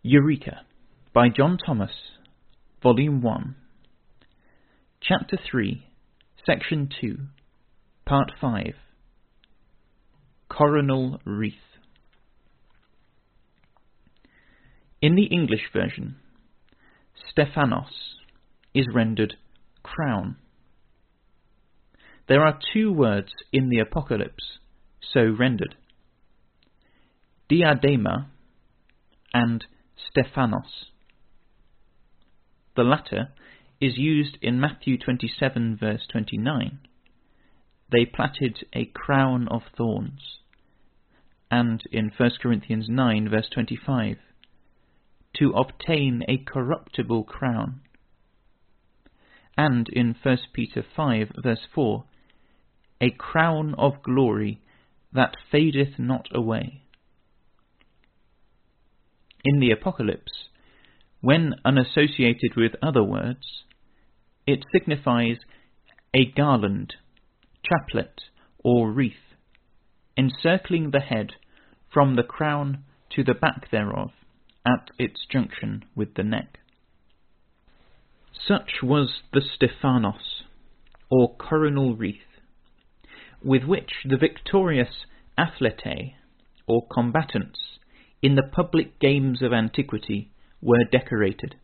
Eureka by John Thomas, Volume 1, Chapter 3, Section 2, Part 5, Coronal Wreath. In the English version, Stephanos is rendered crown. There are two words in the Apocalypse so rendered: diadema and Stephanos. The latter is used in Matthew 27 verse 29. They plaited a crown of thorns. And in 1 Corinthians 9 verse 25, to obtain a corruptible crown. And in 1 Peter 5 verse 4, a crown of glory that fadeth not away. In the Apocalypse, when unassociated with other words, it signifies a garland, chaplet, or wreath, encircling the head from the crown to the back thereof, at its junction with the neck. Such was the Stephanos, or coronal wreath, with which the victorious athletae, or combatants, in the public games of antiquity were decorated.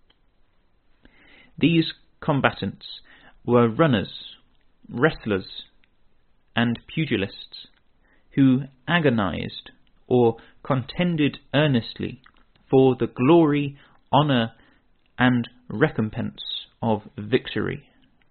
These combatants were runners, wrestlers, and pugilists, who agonized or contended earnestly for the glory, honour, and recompense of victory.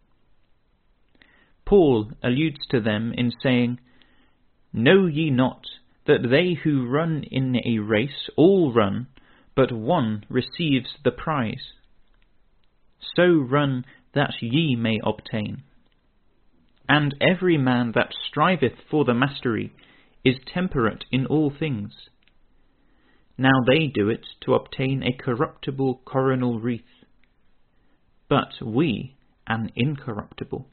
Paul alludes to them in saying, "Know ye not that they who run in a race all run, but one receives the prize? So run that ye may obtain. And every man that striveth for the mastery is temperate in all things. Now they do it to obtain a corruptible coronal wreath, but we an incorruptible."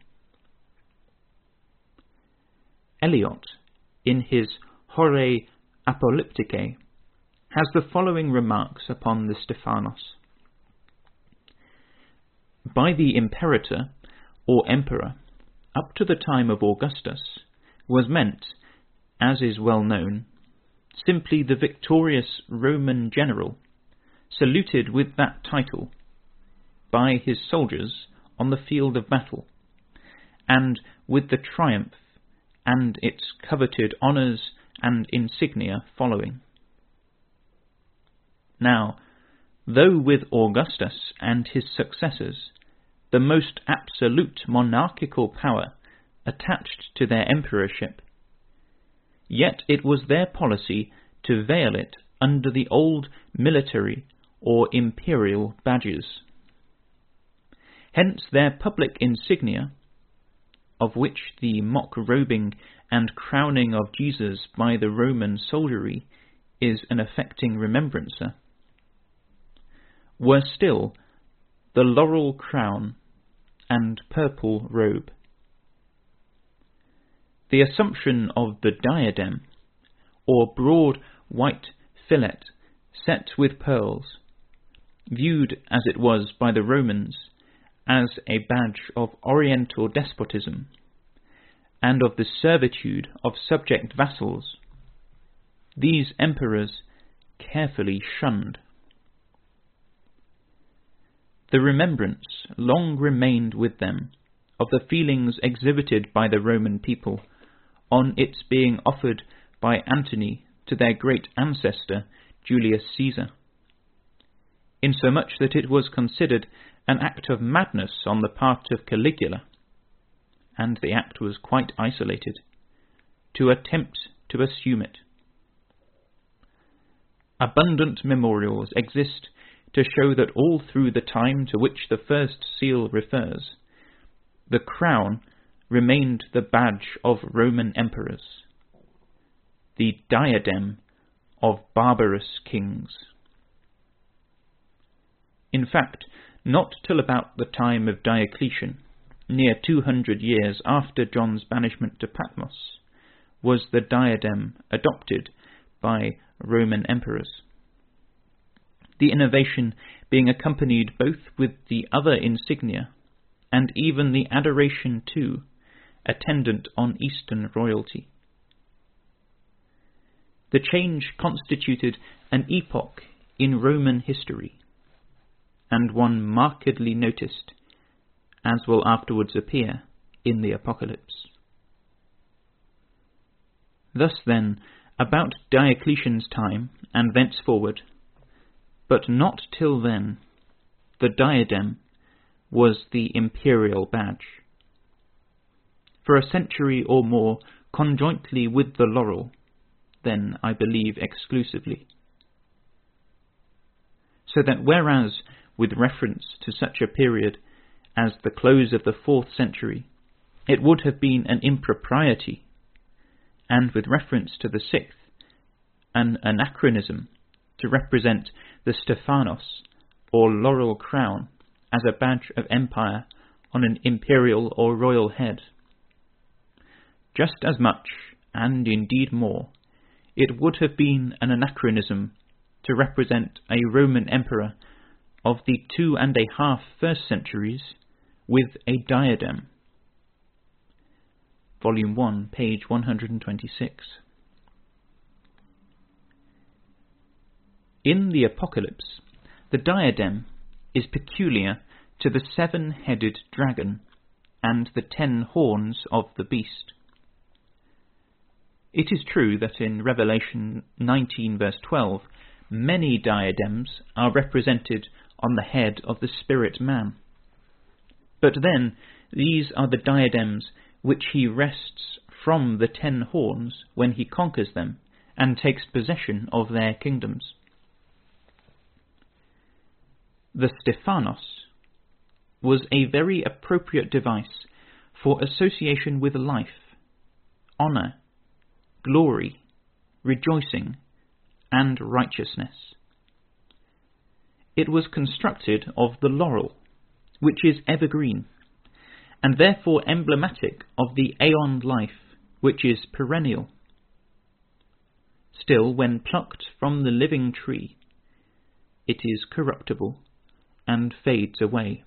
Eliot, in his Horae Apolypticae, has the following remarks upon the Stephanos. By the imperator, or emperor, up to the time of Augustus, was meant, as is well known, simply the victorious Roman general, saluted with that title by his soldiers on the field of battle, and with the triumph and its coveted honours and insignia following. Now, though with Augustus and his successors the most absolute monarchical power attached to their emperorship, yet it was their policy to veil it under the old military or imperial badges. Hence their public insignia, of which the mock robing and crowning of Jesus by the Roman soldiery is an affecting remembrancer, were still the laurel crown and purple robe. The assumption of the diadem, or broad white fillet set with pearls, viewed as it was by the Romans as a badge of oriental despotism and of the servitude of subject vassals, these emperors carefully shunned. The remembrance long remained with them of the feelings exhibited by the Roman people on its being offered by Antony to their great ancestor Julius Caesar, insomuch that it was considered an act of madness on the part of Caligula, and the act was quite isolated, to attempt to assume it. Abundant memorials exist to show that all through the time to which the first seal refers, the crown remained the badge of Roman emperors, the diadem of barbarous kings. In fact, not till about the time of Diocletian, near 200 years after John's banishment to Patmos, was the diadem adopted by Roman emperors. the innovation being accompanied both with the other insignia and even the adoration too, attendant on Eastern royalty. The change constituted an epoch in Roman history, and one markedly noticed, as will afterwards appear in the Apocalypse. Thus then, about Diocletian's time, and thenceforward, but not till then, the diadem was the imperial badge. For a century or more, conjointly with the laurel, then I believe exclusively. So that whereas, with reference to such a period as the close of the 4th century, it would have been an impropriety, and with reference to the 6th, an anachronism, to represent the Stephanos, or laurel crown, as a badge of empire on an imperial or royal head. Just as much, and indeed more, it would have been an anachronism to represent a Roman emperor of the 2.5 first centuries with a diadem. Volume 1, page 126. In the Apocalypse, the diadem is peculiar to the 7-headed dragon and the 10 horns of the beast. It is true that in Revelation 19 verse 12, many diadems are represented on the head of the spirit man. But then, these are the diadems which he wrests from the 10 horns when he conquers them and takes possession of their kingdoms. The Stephanos was a very appropriate device for association with life, honour, glory, rejoicing, and righteousness. It was constructed of the laurel, which is evergreen, and therefore emblematic of the aeon life, which is perennial. Still, when plucked from the living tree, it is corruptible and fades away.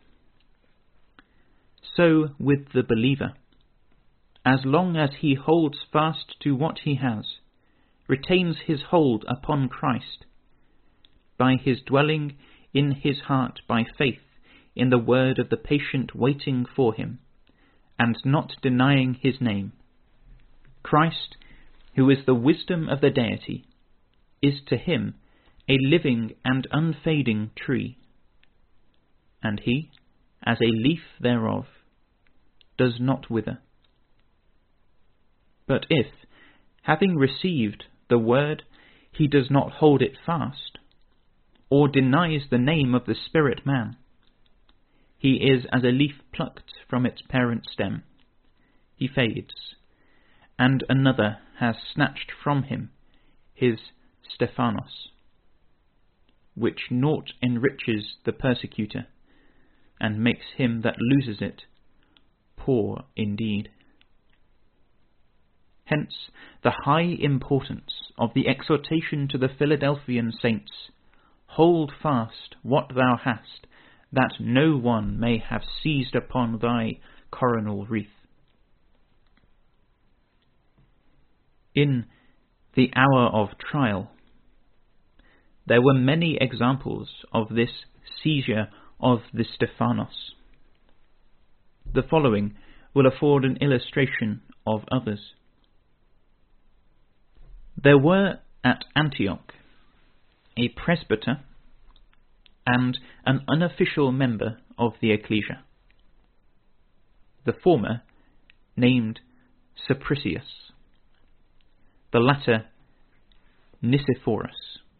So with the believer. As long as he holds fast to what he has, retains his hold upon Christ, by his dwelling in his heart by faith in the word of the patient waiting for him, and not denying his name, Christ, who is the wisdom of the deity, is to him a living and unfading tree, and he, as a leaf thereof, does not wither. But if, having received the word, he does not hold it fast, or denies the name of the spirit man, he is as a leaf plucked from its parent stem. He fades, and another has snatched from him his Stephanos, which naught enriches the persecutor, and makes him that loses it poor indeed. Hence the high importance of the exhortation to the Philadelphian saints, hold fast what thou hast, that no one may have seized upon thy coronal wreath. In the hour of trial, there were many examples of this seizure of the Stephanos. The following will afford an illustration of others. There were at Antioch a presbyter and an unofficial member of the ecclesia. The former named Sapricius, the latter Nicephorus,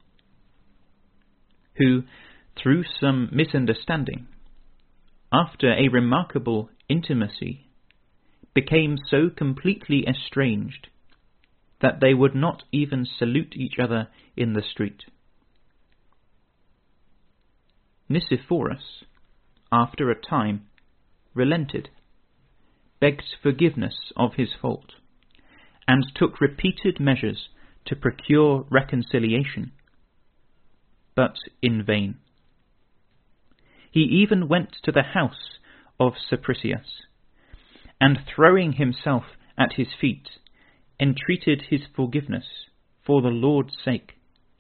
who, through some misunderstanding, after a remarkable intimacy, became so completely estranged that they would not even salute each other in the street. Nicephorus, after a time, relented, begged forgiveness of his fault, and took repeated measures to procure reconciliation. but in vain. He even went to the house of Sapricius, and throwing himself at his feet, entreated his forgiveness for the Lord's sake.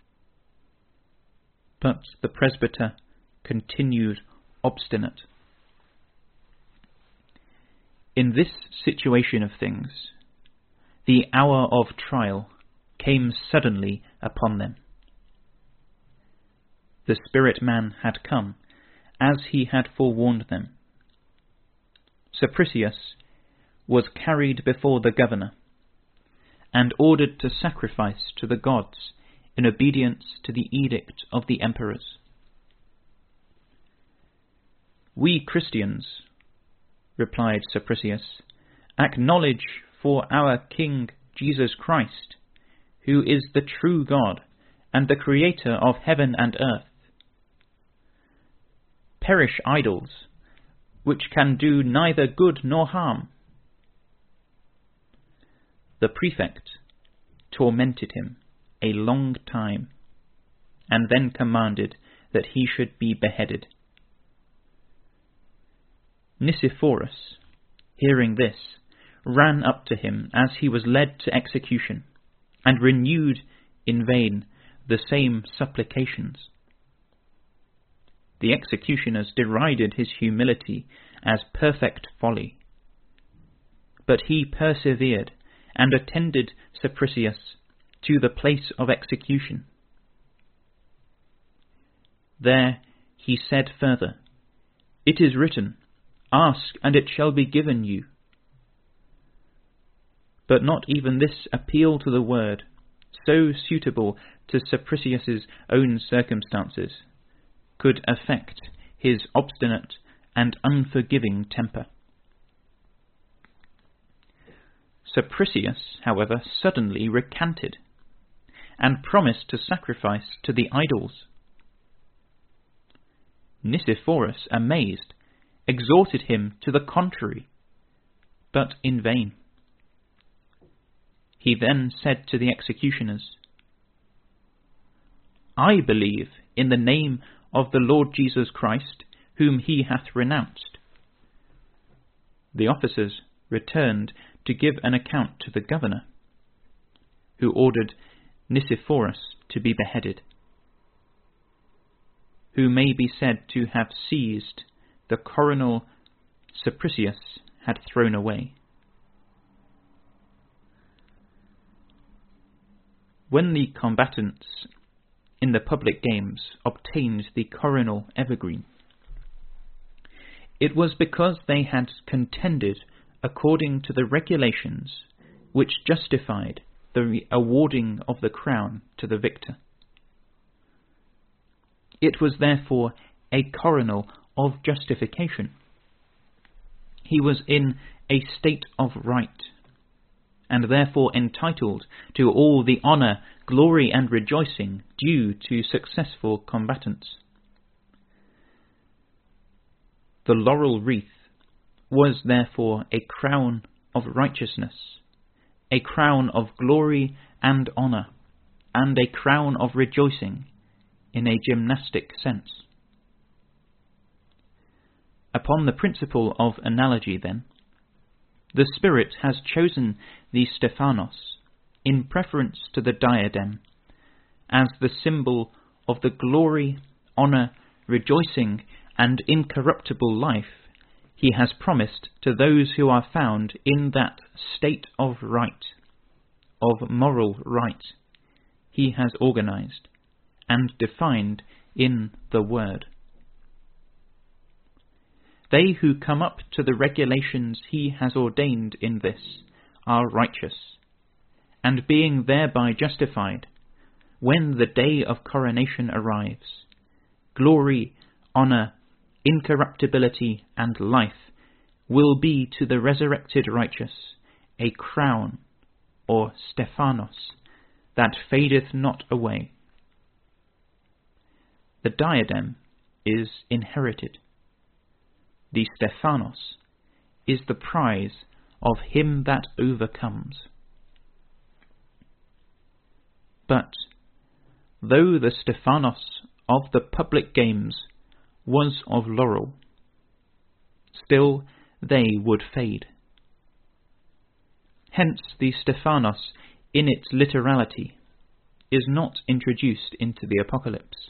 But the presbyter continued obstinate. In this situation of things, the hour of trial came suddenly upon them. The spirit man had come, as he had forewarned them. Sapricius was carried before the governor, and ordered to sacrifice to the gods in obedience to the edict of the emperors. "We Christians," replied Sapricius, "acknowledge for our King Jesus Christ, who is the true God and the Creator of heaven and earth. Perish idols, which can do neither good nor harm." The prefect tormented him a long time, and then commanded that he should be beheaded. Nicephorus, hearing this, ran up to him as he was led to execution, and renewed in vain the same supplications. The executioners derided his humility as perfect folly, but he persevered and attended Sapricius to the place of execution. There he said further, "It is written, 'Ask, and it shall be given you.'" But not even this appeal to the word, so suitable to Sapricius's own circumstances, could affect his obstinate and unforgiving temper. Sapricius, however, suddenly recanted, and promised to sacrifice to the idols. Nicephorus, amazed, exhorted him to the contrary, but in vain. He then said to the executioners, "I believe in the name of the Lord Jesus Christ, whom he hath renounced." The officers returned to give an account to the governor, who ordered Nicephorus to be beheaded, who may be said to have seized the coronal Sapricius had thrown away. When the combatants in the public games obtained the coronal evergreen, it was because they had contended according to the regulations which justified the awarding of the crown to the victor. It was therefore a coronal of justification. He was in a state of right, and therefore entitled to all the honour, glory, and rejoicing due to successful combatants. The laurel wreath was therefore a crown of righteousness, a crown of glory and honour, and a crown of rejoicing in a gymnastic sense. Upon the principle of analogy, then, the Spirit has chosen the Stephanos in preference to the diadem as the symbol of the glory, honour, rejoicing, and incorruptible life he has promised to those who are found in that state of right, of moral right, he has organized and defined in the Word. They who come up to the regulations he has ordained in this are righteous, and being thereby justified, when the day of coronation arrives, glory, honour, incorruptibility, and life will be to the resurrected righteous a crown, or Stephanos, that fadeth not away. The diadem is inherited. The Stephanos is the prize of him that overcomes. But though the Stephanos of the public games was of laurel. Still they would fade. Hence the Stephanos, in its literality, is not introduced into the Apocalypse.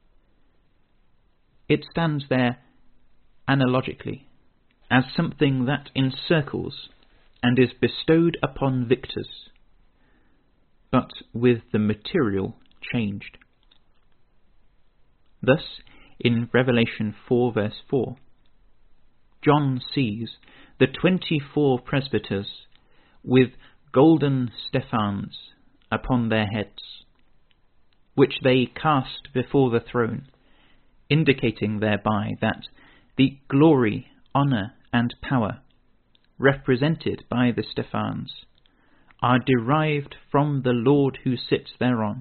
It stands there analogically, as something that encircles and is bestowed upon victors, but with the material changed. Thus, in Revelation 4 verse 4, John sees the 24 presbyters with golden stephans upon their heads, which they cast before the throne, indicating thereby that the glory, honour, and power represented by the stephans are derived from the Lord who sits thereon.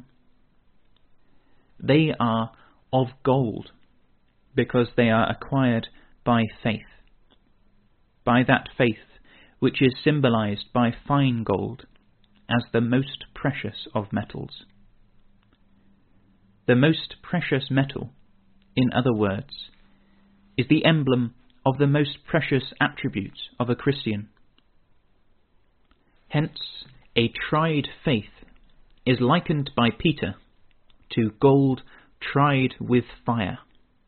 They are of gold, because they are acquired by faith, by that faith which is symbolized by fine gold as the most precious of metals. The most precious metal, in other words, is the emblem of the most precious attributes of a Christian. Hence, a tried faith is likened by Peter to gold tried with fire.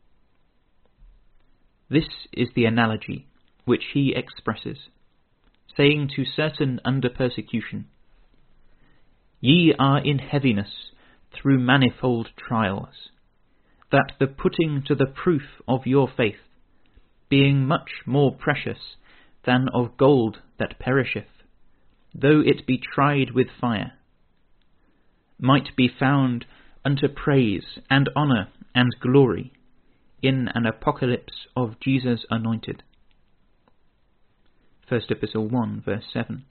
This is the analogy which he expresses, saying to certain under persecution, "Ye are in heaviness through manifold trials, that the putting to the proof of your faith, being much more precious than of gold that perisheth, though it be tried with fire, might be found unto praise and honour and glory in an apocalypse of Jesus anointed." 1 Epistle 1 verse 7.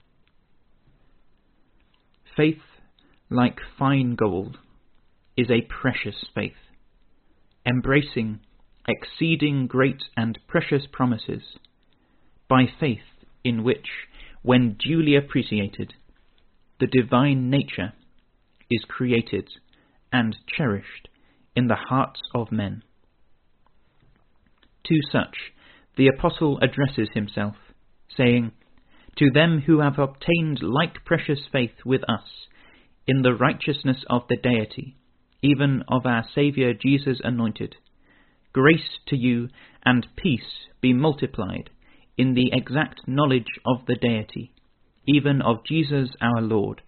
Faith, like fine gold, is a precious faith, embracing exceeding great and precious promises, by faith in which, when duly appreciated, the divine nature is created and cherished in the hearts of men. To such the Apostle addresses himself, saying, "To them who have obtained like precious faith with us in the righteousness of the deity, even of our Saviour Jesus anointed, grace to you and peace be multiplied in the exact knowledge of the deity, even of Jesus our Lord."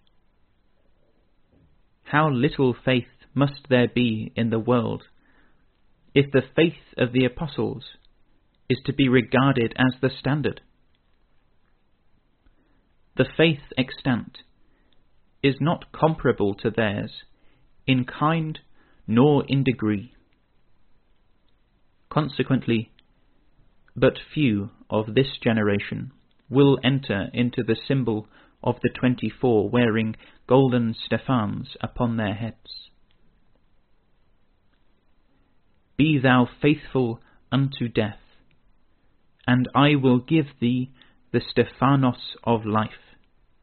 How little faith must there be in the world if the faith of the apostles is to be regarded as the standard? The faith extant is not comparable to theirs in kind nor in degree. Consequently, but few of this generation will enter into the symbol of the 24 wearing golden stephans upon their heads. "Be thou faithful unto death, and I will give thee the Stephanos of life."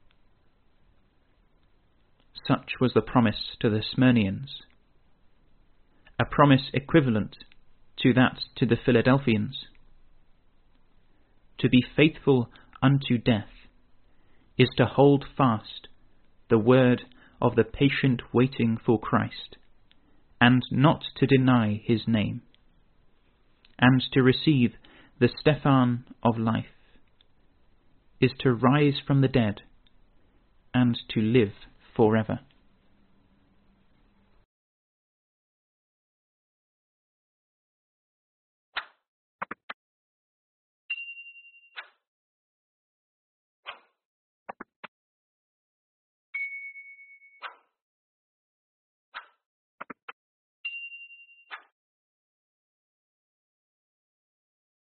Such was the promise to the Smyrnians, a promise equivalent to that to the Philadelphians. To be faithful unto death is to hold fast the word of the patient waiting for Christ, and not to deny his name, and to receive the Stephan of life is to rise from the dead and to live forever.